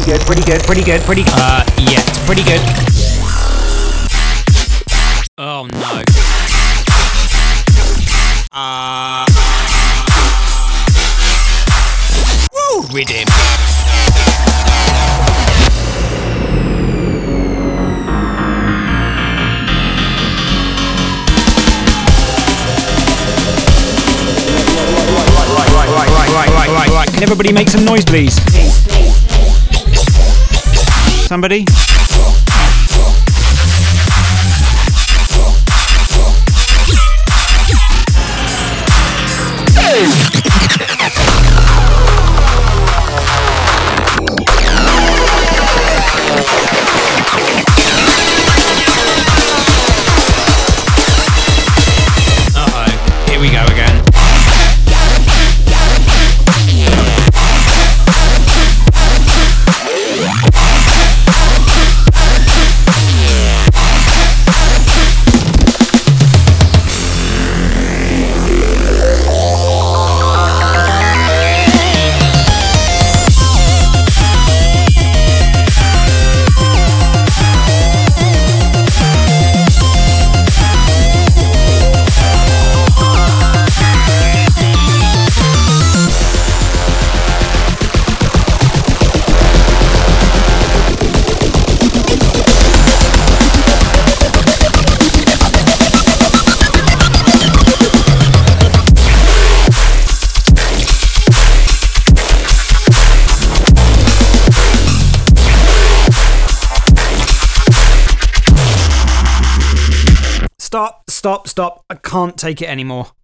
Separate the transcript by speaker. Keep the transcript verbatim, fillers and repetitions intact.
Speaker 1: pretty good, pretty good, pretty good, pretty good. Uh, yeah, it's pretty good. Oh no. Uh. Woo! Rhythm. Can everybody make some noise, please? Somebody? Uh-oh, here we go again. Stop, stop, stop. I can't take it anymore.